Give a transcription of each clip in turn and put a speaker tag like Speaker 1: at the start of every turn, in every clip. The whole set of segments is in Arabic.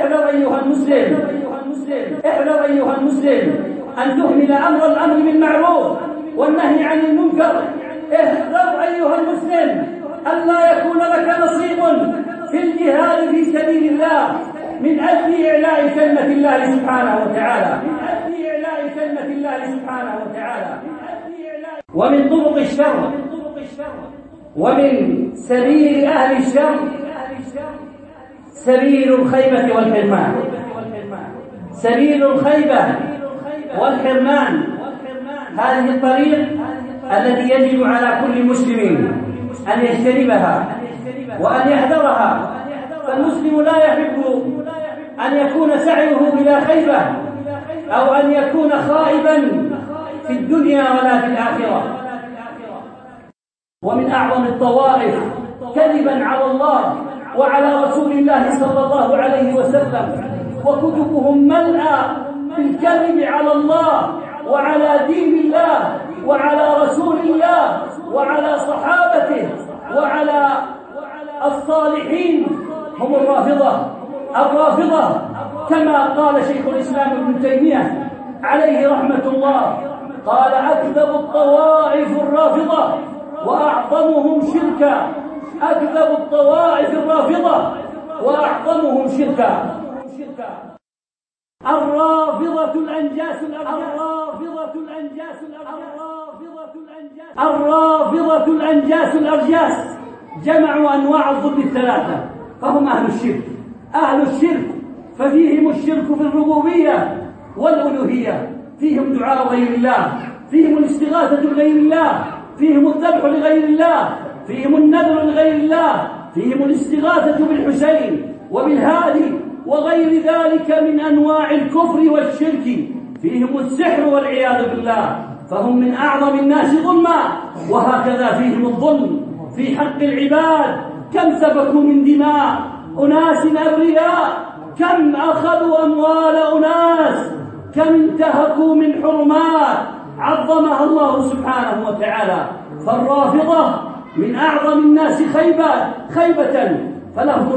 Speaker 1: احذر أيها المسلم، احذر أيها المسلم أن تهمل الأمر بالمعروف والنهي عن المنكر. احذر أيها المسلم أن لا يكون لك نصيب في الجهاد في سبيل الله من أجل إعلاء كلمة الله سبحانه وتعالى، ومن طرق الشر ومن سبيل أهل الشر سبيل الخيبة والحرمان. سبيل الخيبة والحرمان هذه الطريق التي يجب على كل مسلم أن يجتنبها وأن يحذرها. فالمسلم لا يحب أن يكون سعيه إلى خيبة أو أن يكون خائبا في الدنيا ولا في الآخرة. ومن أعظم الطوائف كذبا على الله وعلى رسول الله صلى الله عليه وسلم، وكتبهم ملأى بالكذب على الله وعلى دين الله وعلى رسول الله وعلى صحابته وعلى الصالحين، هم الرافضة كما قال شيخ الإسلام ابن تيمية عليه رحمة الله، قال: أكذب الطوائف الرافضة وأعظمهم شركا. أكذب الطوائف الرافضة وأعظمهم شركا. الرافضة الأنجاس الأرجاس جمعوا أنواع الظلم الثلاثة، فهم أهل الشرك، ففيهم الشرك في الربوبية والألوهية، فيهم دعاء غير الله، فيهم الاستغاثة بغير الله، فيهم الذبح لغير الله، فيهم النذر لغير الله، فيهم الاستغاثة بالحسين وبالهادي وغير ذلك من أنواع الكفر والشرك، فيهم السحر والعياذ بالله، فهم من أعظم الناس ظلما. وهكذا فيهم الظلم في حق العباد، كم سفكوا من دماء أناس أبرياء، كم أخذوا أموال أناس، كم انتهكوا من حرمات عظمها الله سبحانه وتعالى. فالرافضة من أعظم الناس خيبة، فلهم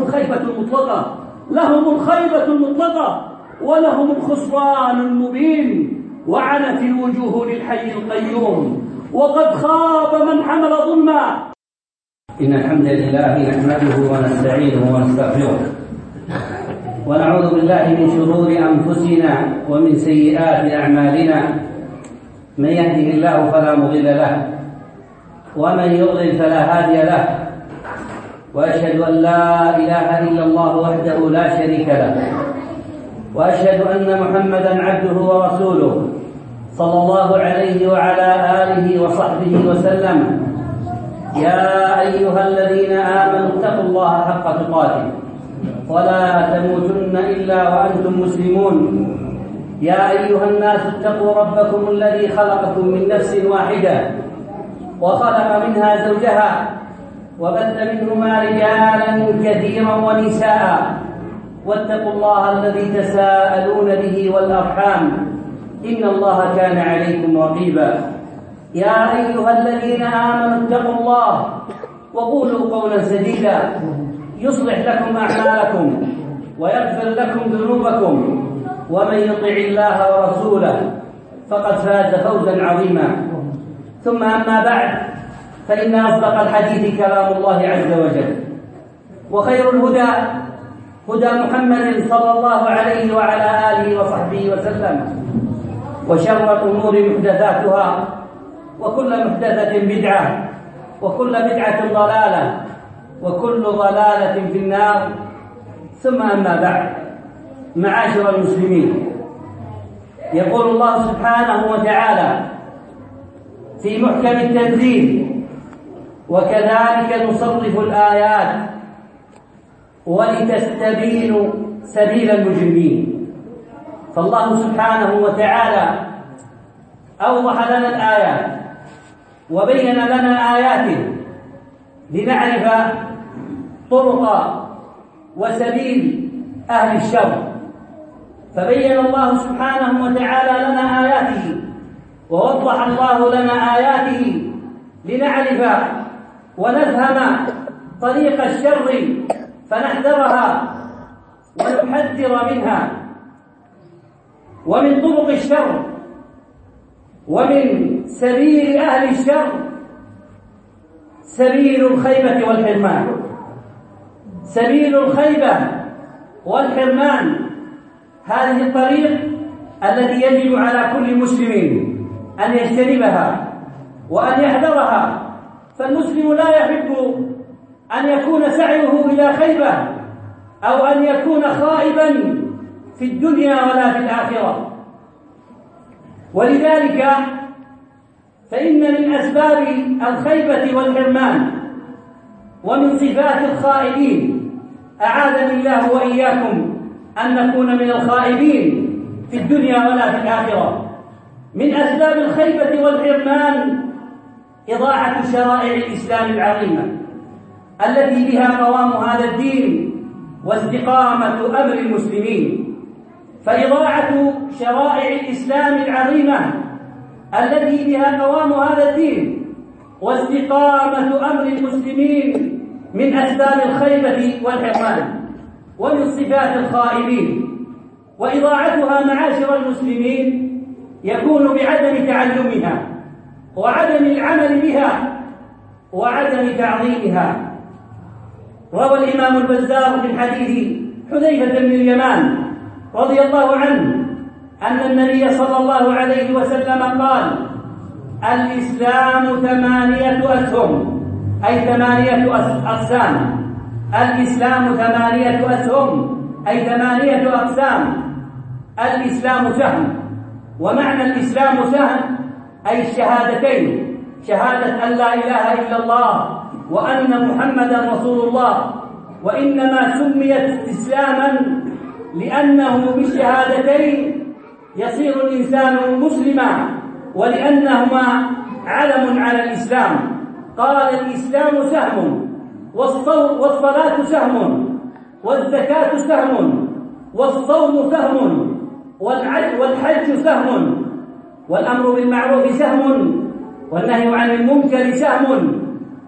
Speaker 1: الخيبة المطلقة ولهم الخسران المبين، وعنت الوجوه للحي القيوم، وقد خاب من حمل ظلما.
Speaker 2: إن الحمد لله نحمده ونستعينه ونستغفره، ونعوذ بالله من شرور أنفسنا ومن سيئات أعمالنا. من يهده الله فلا مضل له، ومن يضلل فلا هادي له، وأشهد أن لا إله إلا الله وحده لا شريك له، وأشهد أن محمدًا عبده ورسوله صلى الله عليه وعلى آله وصحبه وسلم. يا أيها الذين آمنوا اتقوا الله حق تقاته ولا تموتن إلا وأنتم مسلمون. يا أيها الناس اتقوا ربكم الذي خلقكم من نفس واحدة وخلق منها زوجها وبث منهما رجالا كثيرا ونساء، واتقوا الله الذي تساءلون به والأرحام، إن الله كان عليكم رقيبا. يا أيها الذين آمنوا اتقوا الله وقولوا قولا سديدا يصلح لكم أعمالكم ويغفر لكم ذنوبكم، ومن يطع الله ورسوله فقد فاز فوزا عظيما. ثم أما بعد، فإن أصدق الحديث كلام الله عز وجل، وخير الهدى هدى محمد صلى الله عليه وعلى آله وصحبه وسلم، وشر الأمور محدثاتها، وكل محدثة بدعة، وكل بدعة ضلالة، وكل ضلالة في النار. ثم أما بعد، معاشر المسلمين، يقول الله سبحانه وتعالى في محكم التنزيل: وكذلك نصرف الآيات ولتستبينوا سبيل المجرمين. فالله سبحانه وتعالى أوضح لنا الآيات وبين لنا آياته لنعرف طرق وسبيل أهل الشر. فبين الله سبحانه وتعالى لنا آياته، ووضح الله لنا آياته لنعرف ونفهم طريق الشر فنحذرها ونحذر منها ومن طرق الشر ومن سبيل أهل الشر سبيل الخيبة والحرمان. سبيل الخيبة والحرمان هذه الطريق التي يجب على كل مسلم أن يجتنبها وأن يحذرها، فالمسلم لا يحب أن يكون سعيه إلى خيبة أو أن يكون خائبا في الدنيا ولا في الآخرة. ولذلك فإن من أسباب الخيبة والحرمان ومن صفات الخائبين، أعاذني الله وإياكم أن نكون من الخائبين في الدنيا ولا في الآخرة، من أسباب الخيبة والحرمان إضاعة شرائع الإسلام العظيمة التي بها قوام هذا الدين واستقامة أمر المسلمين. فإضاعة شرائع الإسلام العظيمة التي بها قوام هذا الدين واستقامة أمر المسلمين من أسباب الخيبة والحرمان ومن صفات الخائبين. وإضاعتها معاشر المسلمين يكون بعدم تعلمها وعدم العمل بها وعدم تعظيمها. روى الإمام البزار من حديث حذيفة بن اليمان رضي الله عنه أن النبي صلى الله عليه وسلم قال: الإسلام 8 أسهم، أي 8 أقسام. الإسلام 8 أسهم، أي 8 أقسام. الإسلام سهم، ومعنى الإسلام سهم أي الشهادتين، شهادة أن لا إله إلا الله وأن محمدا رسول الله. وإنما سميت إسلاما لأنه بالشهادتين يصير الإنسان مسلما، ولأنهما علم على الإسلام. قال: الإسلام سهم، والصلاة سهم، والزكاة سهم، والصوم سهم، والحج سهم، والأمر بالمعروف سهم، والنهي عن المنكر سهم،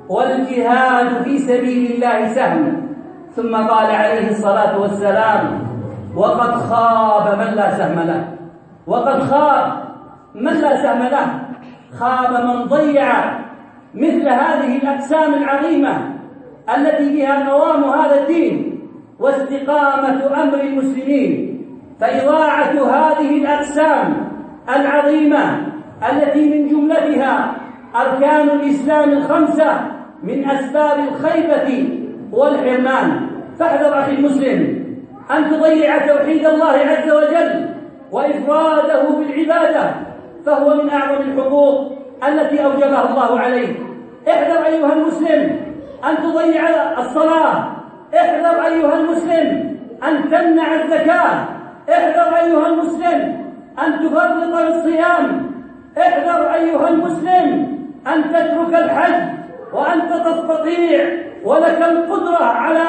Speaker 2: والجهاد في سبيل الله سهم. ثم قال عليه الصلاة والسلام: وقد خاب من لا سهم له. وقد خاب من لا سهم له، خاب من ضيع مثل هذه الأقسام العظيمة التي بها قوام هذا الدين واستقامة أمر المسلمين. فإضاعة هذه الأقسام العظيمة التي من جملتها أركان الإسلام 5 من أسباب الخيبة والحرمان. فاحذر أخي المسلم أن تضيع توحيد الله عز وجل وإفراده بالعبادة، فهو من أعظم الحقوق التي أوجبها الله عليك. احذر أيها المسلم أن تضيع الصلاة، احذر أيها المسلم أن تمنع الزكاة، احذر أيها المسلم أن تفرط الصيام، احذر أيها المسلم أن تترك الحج وأنت تستطيع ولك القدرة على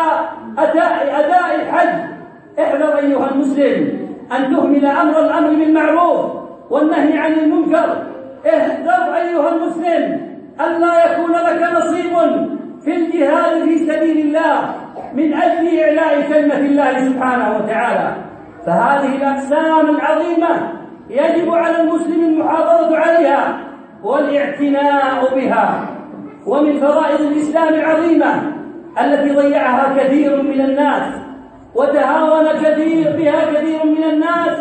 Speaker 2: أداء الحج. احذر أيها المسلم أن تهمل الأمر بالمعروف والنهي عن المنكر. احذر أيها المسلم أن لا يكون لك نصيب في الجهاد في سبيل الله من أجل إعلاء كلمة الله سبحانه وتعالى. فهذه الأقسام العظيمة يجب على المسلم المحافظة عليها والاعتناء بها. ومن فرائض الإسلام العظيمة التي ضيعها كثير من الناس وتهاون بها كثير من الناس،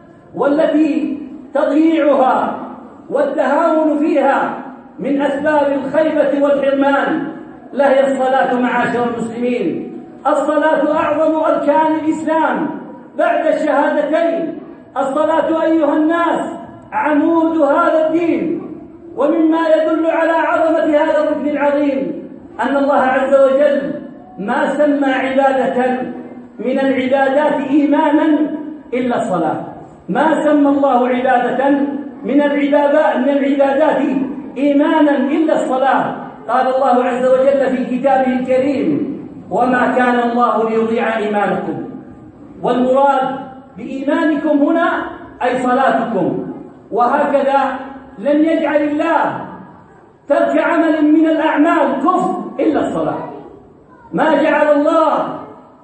Speaker 2: والتي تضييعها والتهاون فيها من أسباب الخيبة والحرمان لهي الصلاة. معاشر المسلمين، الصلاة أعظم أركان الإسلام بعد الشهادتين. الصلاة أيها الناس عمود هذا الدين، ومما يدل على عظمة هذا الركن العظيم أن الله عز وجل ما سمى عبادة من العبادات إيمانا إلا الصلاة. ما سمى الله عبادة من العبادات إيمانا إلا الصلاة. قال الله عز وجل في كتابه الكريم: وما كان الله ليضيع إيمانكم. والمراد بإيمانكم هنا أي صلاتكم. وهكذا لم يجعل الله ترك عمل من الأعمال كفر إلا الصلاة. ما جعل الله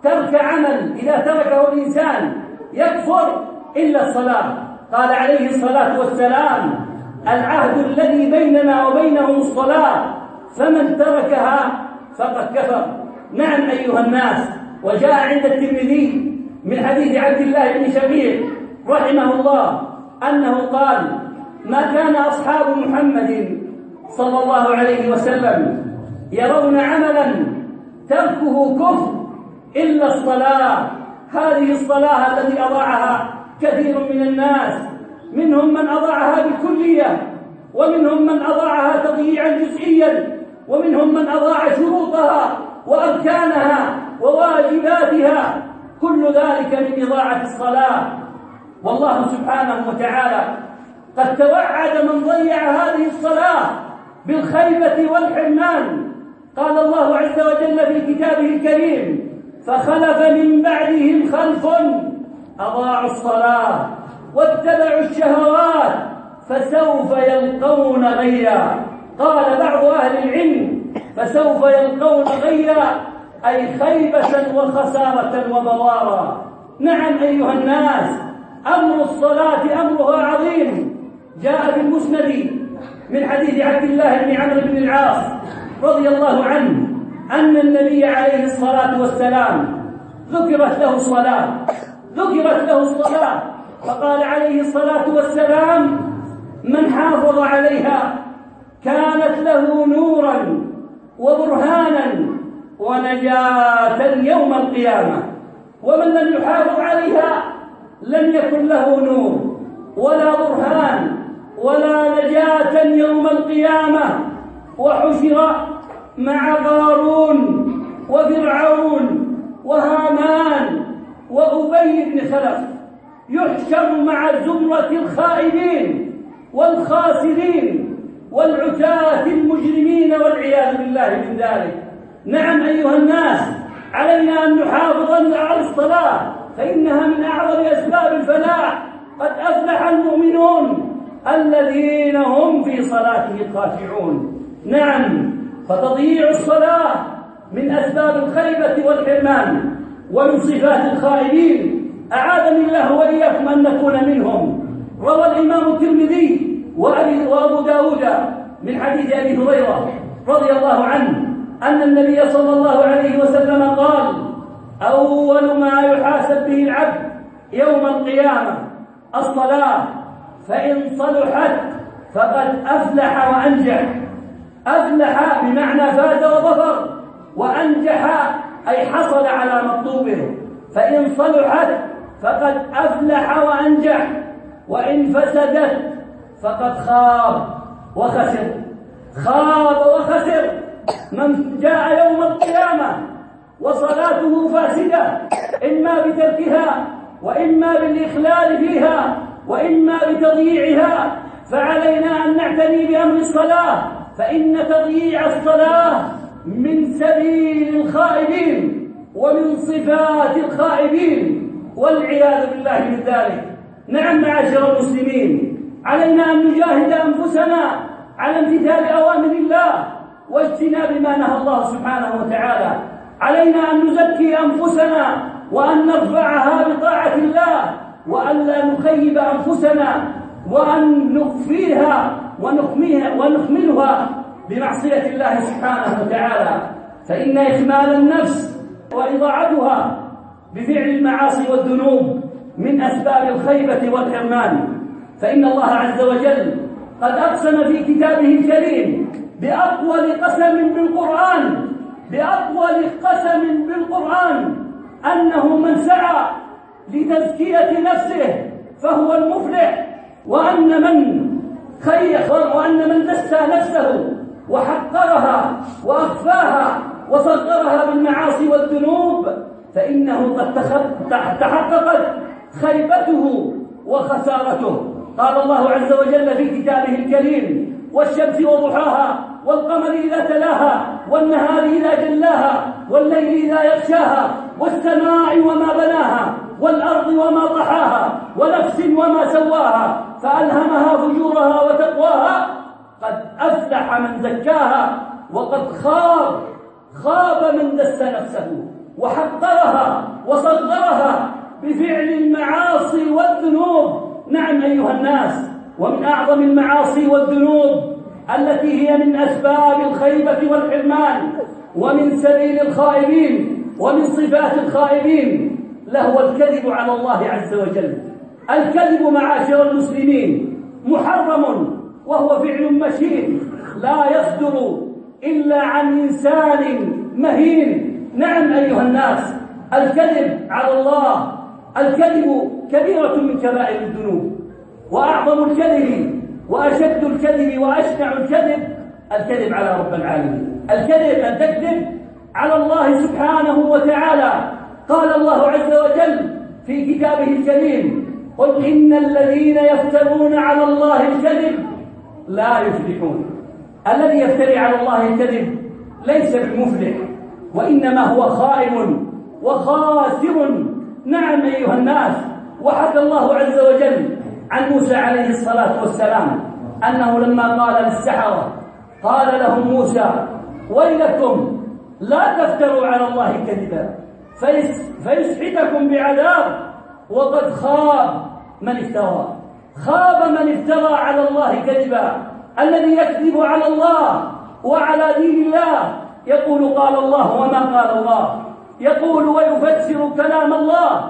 Speaker 1: ترك عمل إذا تركه الإنسان يكفر إلا الصلاة. قال عليه الصلاة والسلام: العهد الذي بيننا وبينهم الصلاة، فمن تركها فقد كفر. نعم أيها الناس، وجاء عند الترمذي من حديث عبد الله بن شقيق رحمه الله أنه قال: ما كان أصحاب محمد صلى الله عليه وسلم يرون عملا تركه كفر إلا الصلاة. هذه الصلاة التي أضاعها كثير من الناس، منهم من أضاعها بالكلية، ومنهم من أضاعها تضييعا جزئيا، ومنهم من أضاع شروطها وأركانها وواجباتها، كل ذلك من إضاعة الصلاة. والله سبحانه وتعالى قد توعد من ضيع هذه الصلاة بالخيبة والحرمان. قال الله عز وجل في كتابه الكريم: فخلف من بعدهم خلف أضاعوا الصلاة واتبعوا الشهوات فسوف يلقون غيا. قال بعض أهل العلم: فسوف يلقون غيا أي خيبة وخسارة وبوارا. نعم أيها الناس، أمر الصلاة أمرها عظيم. جاء في المسند من حديث عبد الله بن عمرو بن العاص رضي الله عنه أن النبي عليه الصلاة والسلام ذكرت له الصلاة فقال عليه الصلاة والسلام: من حافظ عليها كانت له نورا وبرهانا ونجاة يوم القيامة، ومن لم يحافظ عليها لم يكن له نور ولا برهان ولا نجاة يوم القيامة. وحشر مع قارون وفرعون وهامان وأبي بن خلف، يحشر مع زمرة الخائبين والخاسرين والعتاة المجرمين والعياذ بالله من ذلك. نعم أيها الناس، علينا أن نحافظ على الصلاة، فإنها من أعظم أسباب الفلاح. قد أفلح المؤمنون الذين هم في صلاتهم خاشعون. نعم، فتضييع الصلاة من أسباب الخيبة والحرمان ومن صفات الخائبين، أعاذني الله وإياكم أن نكون منهم. روى الإمام الترمذي وأبو داود من حديث أبي هريرة رضي الله عنه أن النبي صلى الله عليه وسلم قال: أول ما يحاسب به العبد يوم القيامة الصلاة، فإن صلحت فقد أفلح وأنجح. أفلح بمعنى فاز وظفر، وأنجح أي حصل على مطلوبه. فإن صلحت فقد أفلح وأنجح، وإن فسدت فقد خاب وخسر. خاب وخسر من جاء يوم القيامة وصلاته فاسدة، إما بتركها وإما بالإخلال فيها وإما بتضييعها. فعلينا أن نعتني بأمر الصلاة، فإن تضييع الصلاة من سبيل الخائبين ومن صفات الخائبين والعياذ بالله من ذلك. نعم معاشر المسلمين، علينا أن نجاهد أنفسنا على امتثال أوامر الله واجتناب ما نهى الله سبحانه وتعالى. علينا أن نزكي أنفسنا وأن نرفعها بطاعة الله، وأن لا نخيب أنفسنا وأن نخفيها ونخملها بمعصية الله سبحانه وتعالى. فإن إخمال النفس وإضاعتها بفعل المعاصي والذنوب من أسباب الخيبة والحرمان. فإن الله عز وجل قد أقسم في كتابه الكريم بأطول قسم بالقرآن أنه من سعى لتزكية نفسه فهو المفلح، وأن من دسى نفسه وحقرها وأخفاها وصغرها بالمعاصي والذنوب فإنه قد تحققت خيبته وخسارته. قال الله عز وجل في كتابه الكريم: والشمس وضحاها والقمر إذا تلاها والنهار إذا جلاها والليل إذا يغشاها والسماء وما بناها والأرض وما طحاها ونفس وما سواها فألهمها فجورها وتقواها قد أفلح من زكاها وقد خاب من دس نفسه. وحقرها وصغرها بفعل المعاصي والذنوب. نعم أيها الناس، ومن أعظم المعاصي والذنوب التي هي من أسباب الخيبة والحرمان ومن سبيل الخائبين ومن صفات الخائبين لهو الكذب على الله عز وجل. الكذب معاشر المسلمين محرم، وهو فعل مشين لا يصدر إلا عن إنسان مهين. نعم أيها الناس، الكذب على الله، الكذب كبيرة من كبائر الذنوب، وأعظم الكذب وأشد الكذب وأشنع الكذب على رب العالمين. الكذب أن تكذب على الله سبحانه وتعالى. قال الله عز وجل في كتابه الكريم: قل إن الذين يفترون على الله الكذب لا يفلحون. الذي يفتري على الله الكذب ليس بمفلح، وإنما هو خائن وخاسر. نعم أيها الناس، وحكى الله عز وجل عن موسى عليه الصلاة والسلام أنه لما قال للسحرة قال لهم موسى: ويلكم لا تفتروا على الله كذبا فيسحتكم بعذاب وقد خاب من افترى. خاب من افترى على الله كذبا، الذي يكذب على الله وعلى دين الله، يقول قال الله وما قال الله، يقول ويفسر كلام الله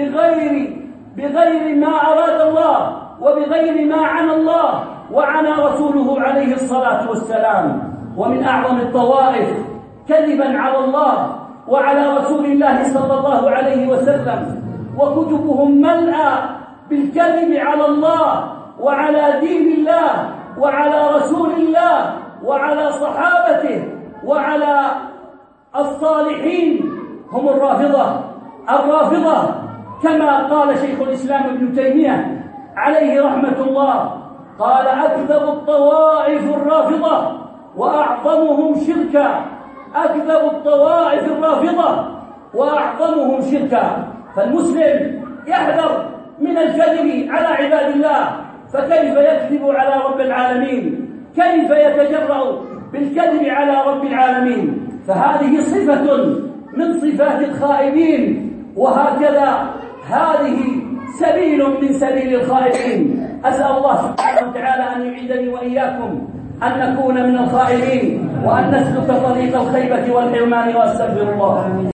Speaker 1: بغير ما أراد الله وبغير ما عنى الله وعنى رسوله عليه الصلاة والسلام. ومن أعظم الطوائف كذبا على الله وعلى رسول الله صلى الله عليه وسلم، وكتبهم ملأى بالكذب على الله وعلى دين الله وعلى رسول الله وعلى صحابته وعلى الصالحين. هم الرافضة كما قال شيخ الإسلام ابن تيمية عليه رحمة الله، قال: أكذب الطوائف الرافضة وأعظمهم شركا. أكذب الطوائف الرافضة وأعظمهم شركا. فالمسلم يحذر من الكذب على عباد الله، فكيف يكذب على رب العالمين؟ كيف يتجرأ بالكذب على رب العالمين؟ فهذه صفة من صفات الخائبين، وهكذا هذه سبيل من سبيل الخائبين. أسأل الله سبحانه وتعالى أن يعيدني وإياكم أن نكون من الخائبين وأن نسلك طريق الخيبة والحرمان، وأستغفر الله.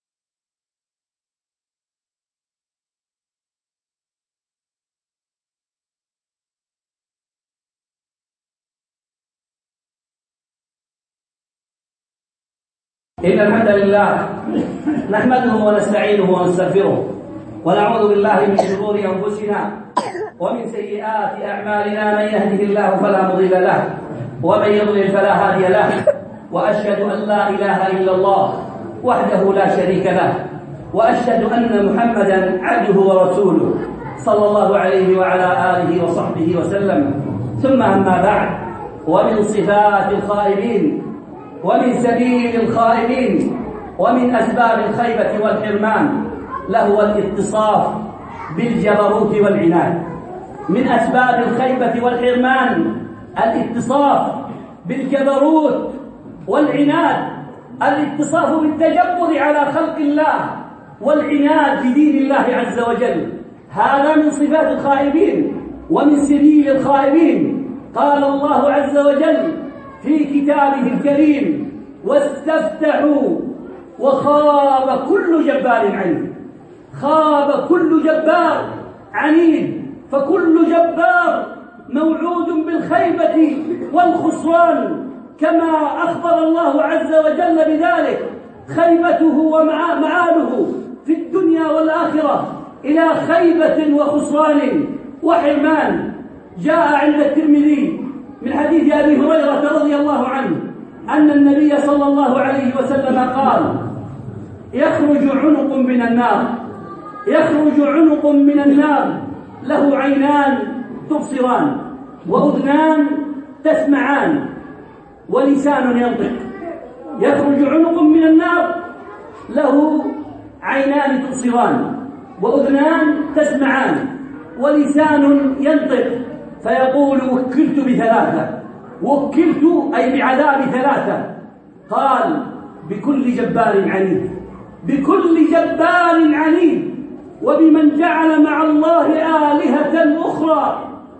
Speaker 2: إن الحمد لله نحمده ونستعينه ونستغفره، ونعوذ بالله من شرور أنفسنا ومن سيئات أعمالنا. من يهده الله فلا مضل له، ومن يضلل فلا هادي له، وأشهد أن لا إله إلا الله وحده لا شريك له، وأشهد أن محمدا عبده ورسوله صلى الله عليه وعلى آله وصحبه وسلم. ثم أما بعد، ومن صفات الخائبين ومن سبيل الخائبين ومن أسباب الخيبة والحرمان لهو الاتصاف بالجبروت والعناد. من أسباب الخيبة والحرمان الاتصاف بالجبروت والعناد، الاتصاف بالتجبر على خلق الله والعناد بدين الله عز وجل. هذا من صفات الخائبين ومن سبيل الخائبين. قال الله عز وجل في كتابه الكريم: واستفتحوا وخاب كل جبار عنيد. خاب كل جبار عنيد، فكل جبار موعود بالخيبة والخسران، كما أخبر الله عز وجل بذلك. خيبته ومعاله في الدنيا والآخرة إلى خيبة وخسران وحرمان. جاء عند الترمذي من حديث أبي هريرة رضي الله عنه أن النبي صلى الله عليه وسلم قال: يخرج عنق من النار له عينان تبصران وأذنان تسمعان ولسان ينطق. يخرج عنق من النار له عينان تبصران وأذنان تسمعان ولسان ينطق، فيقول: وكلت بثلاثة. وكلت أي بعذاب ثلاثة. قال: بكل جبار عنيد،
Speaker 1: بكل جبار عنيد، وبمن جعل مع الله آلهة أخرى،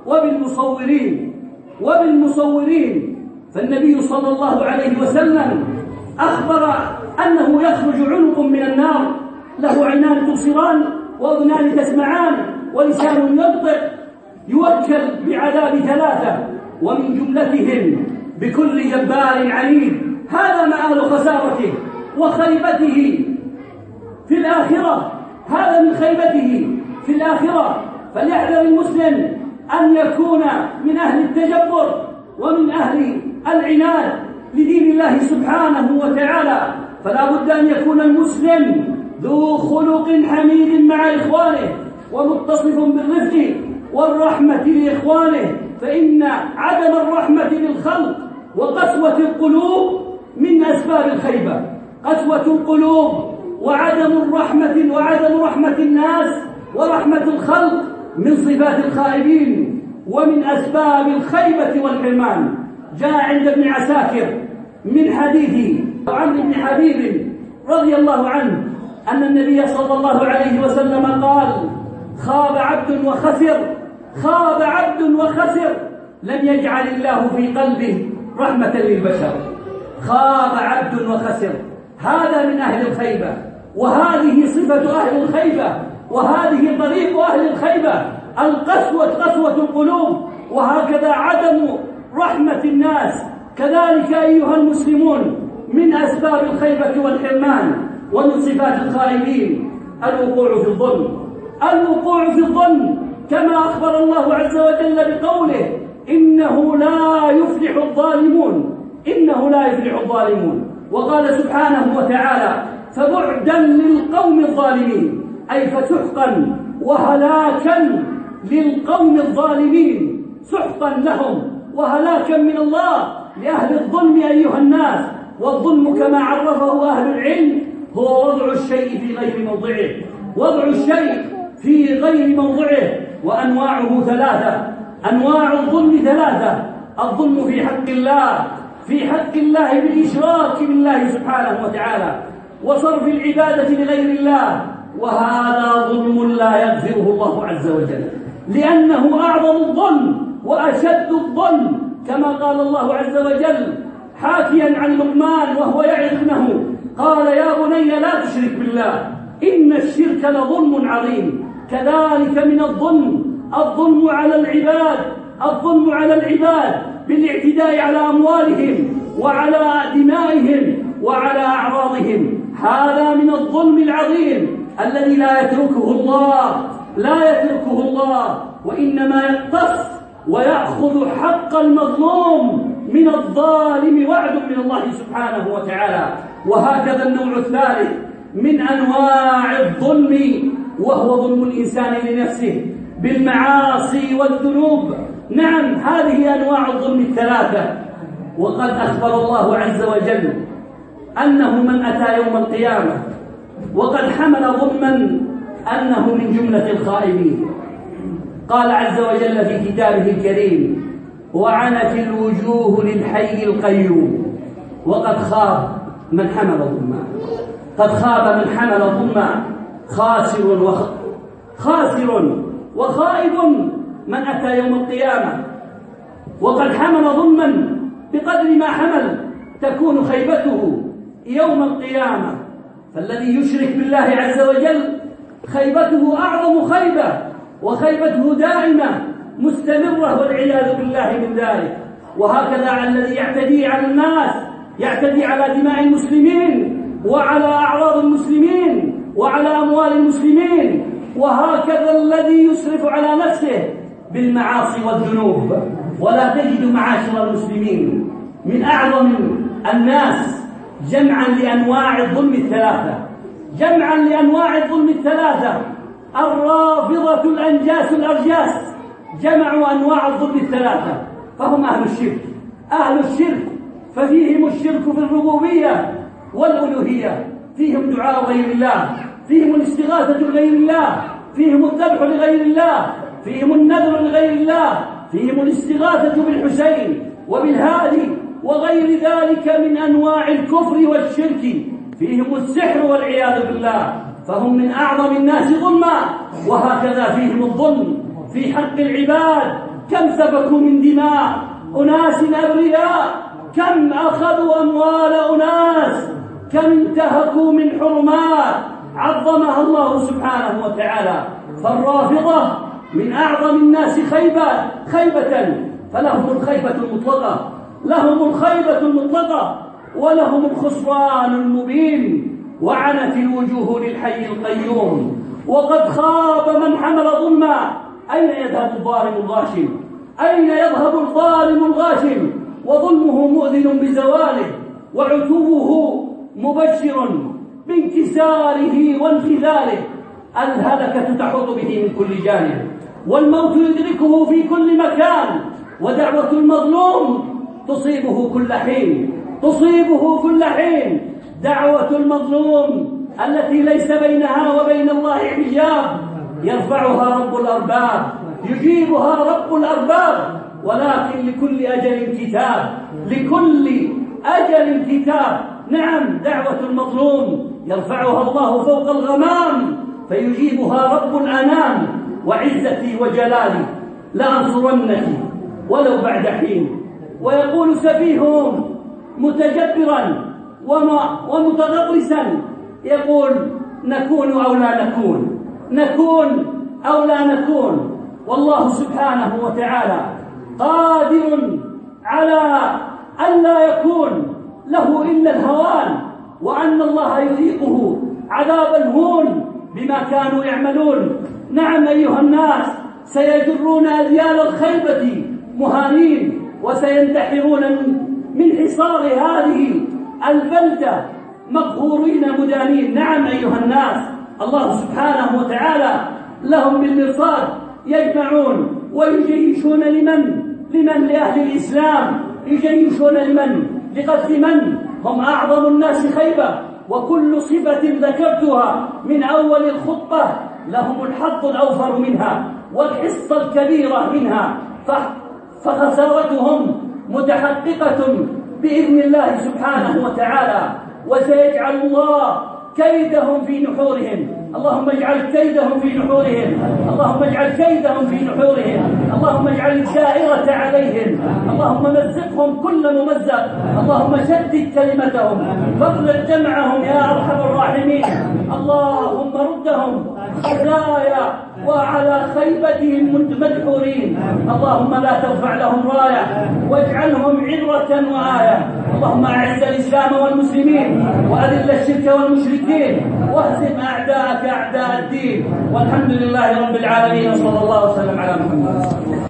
Speaker 1: وبالمصورين. فالنبي صلى الله عليه وسلم أخبر أنه يخرج عنق من النار له عينان تبصران وأذنان تسمعان ولسان ينطق، يوكل بعذاب 3 ومن جملتهم بكل جبار عنيد. هذا مآل خسارته وخيبته في الآخرة، هذا من خيبته في الآخرة. فليحذر المسلم أن يكون من أهل التجبر ومن أهل العناد لدين الله سبحانه وتعالى. فلا بد أن يكون المسلم ذو خلق حميد مع إخوانه ومتصف بالرفق والرحمة لإخوانه، فإن عدم الرحمة للخلق وقسوة القلوب من أسباب الخيبة. قسوة القلوب وعدم رحمة الناس ورحمة الخلق من صفات الخائبين ومن أسباب الخيبة والحرمان. جاء عند ابن عساكر من حديث عمرو بن حبيب رضي الله عنه أن النبي صلى الله عليه وسلم قال: خاب عبد وخسر لم يجعل الله في قلبه رحمة للبشر. خاب عبد وخسر، هذا من أهل الخيبة، وهذه صفة أهل الخيبة، وهذه طريق أهل الخيبة، قسوة القلوب، وهكذا عدم رحمة الناس. كذلك أيها المسلمون من أسباب الخيبة والحرمان ومن صفات الخائبين الوقوع في الظلم، كما أخبر الله عز وجل بقوله: إنه لا يفلح الظالمون. وقال سبحانه وتعالى: فبعدا للقوم الظالمين، أي فسحقا وهلاكا للقوم الظالمين، سحقا لهم وهلاكا من الله لأهل الظلم أيها الناس. والظلم كما عرفه أهل العلم هو وضع الشيء في غير موضعه، وأنواعه 3. أنواع الظلم 3: الظلم في حق الله بالإشراك بالله سبحانه وتعالى وصرف العبادة لغير الله، وهذا ظلم لا يغفره الله عز وجل، لأنه أعظم الظلم وأشد الظلم، كما قال الله عز وجل حاكيا عن لقمان وهو يعظ ابنه: قال يا بني لا تشرك بالله إن الشرك لظلم عظيم. كذلك من الظلم على العباد بالاعتداء على أموالهم وعلى دمائهم وعلى أعراضهم. هذا من الظلم العظيم الذي لا يتركه الله، وإنما يقتص ويأخذ حق المظلوم من الظالم وعد من الله سبحانه وتعالى. وهكذا النوع الثالث من أنواع الظلم وهو ظلم الإنسان لنفسه بالمعاصي والذنوب. نعم، هذه أنواع الظلم 3. وقد أخبر الله عز وجل أنه من أتى يوم القيامة وقد حمل ظلما أنه من جملة الخائبين. قال عز وجل في كتابه الكريم: وعنت الوجوه للحي القيوم وقد خاب من حمل ظلما. قد خاب من حمل ظلما، خاسر وخائب من أتى يوم القيامة وقد حمل ظلما. بقدر ما حمل تكون خيبته يوم القيامة. فالذي يشرك بالله عز وجل خيبته أعظم خيبة، وخيبته دائمة مستمرة والعياذ بالله من ذلك. وهكذا الذي يعتدي على الناس، يعتدي على دماء المسلمين وعلى أعراض المسلمين وعلى أموال المسلمين. وهكذا الذي يسرف على نفسه بالمعاصي والذنوب. ولا تجد معاشر المسلمين من أعظم الناس جمعا لأنواع الظلم الثلاثة، الرافضة الأنجاس الأرجاس جمعوا أنواع الظلم 3. فهم أهل الشرك، ففيهم الشرك في الربوبية والألوهية، فيهم دعاء غير الله، فيهم الاستغاثة لغير الله، فيهم الذبح لغير الله، فيهم النذر لغير الله، فيهم الاستغاثة بالحسين وبالهادي وغير ذلك من أنواع الكفر والشرك فيهم السحر والعياذ بالله، فهم من أعظم الناس ظلما. وهكذا فيهم الظلم في حق العباد. كم سفكوا من دماء أناس أبرياء، كم أخذوا أموال أناس، كم انتهكوا من حرمات عظمها الله سبحانه وتعالى. فالرافضة من أعظم الناس خيبة، فلهم الخيبة المطلقة، لهم الخيبة المطلقة ولهم الخسران المبين. وعنت الوجوه للحي القيوم، وقد خاب من حمل ظلما. أين يذهب الظالم الغاشم؟ أين يذهب الظالم الغاشم وظلمه مؤذن بزواله وعتوبه مبشر بانكساره وانخذاله؟ الهلكة تحوط به من كل جانب، والموت يدركه في كل مكان، ودعوة المظلوم تصيبه كل حين. دعوة المظلوم التي ليس بينها وبين الله حجاب يرفعها رب الأرباب، يجيبها رب الأرباب. ولكن لكل أجل كتاب. نعم، دعوة المظلوم يرفعها الله فوق الغمام فيجيبها رب الأنام. وعزتي وجلالي لأنصرنك ولو بعد حين. ويقول سفيههم متجبرا ومتغطرسا، يقول نكون أو لا نكون. والله سبحانه وتعالى قادر على أن لا يكون له إلا الهوان، وأن الله يذيقه عذاب الهون بما كانوا يعملون. نعم أيها الناس، سيجرون أذيال الخيبة مهانين، وسينتحرون من حصار هذه البلدة مقهورين مدانين. نعم أيها الناس، الله سبحانه وتعالى لهم بالمرصاد، يجمعون ويجيشون لمن لأهل الإسلام، يجيشون لقتل من هم أعظم الناس خيبة. وكل صفة ذكرتها من أول الخطبة لهم الحظ الأوفر منها والحصة الكبيرة منها، فخسارتهم متحققة بإذن الله سبحانه وتعالى. وسيجعل الله كيدهم في نحورهم. اللهم اجعل كيدهم في نحورهم، اللهم اجعل كيدهم في نحورهم، اللهم اجعل الدائرة عليهم، اللهم مزقهم كل ممزق، اللهم شتت كلمتهم، فرق جمعهم يا أرحم الراحمين. اللهم ردهم خزايا وعلى خيبتهم مدحورين. اللهم لا ترفع لهم راية واجعلهم عبرة وآية. اللهم أعز الإسلام والمسلمين وأذل الشرك والمشركين واهزم أعداءك أعداء الدين. والحمد لله رب العالمين، وصلى الله وسلم على محمد.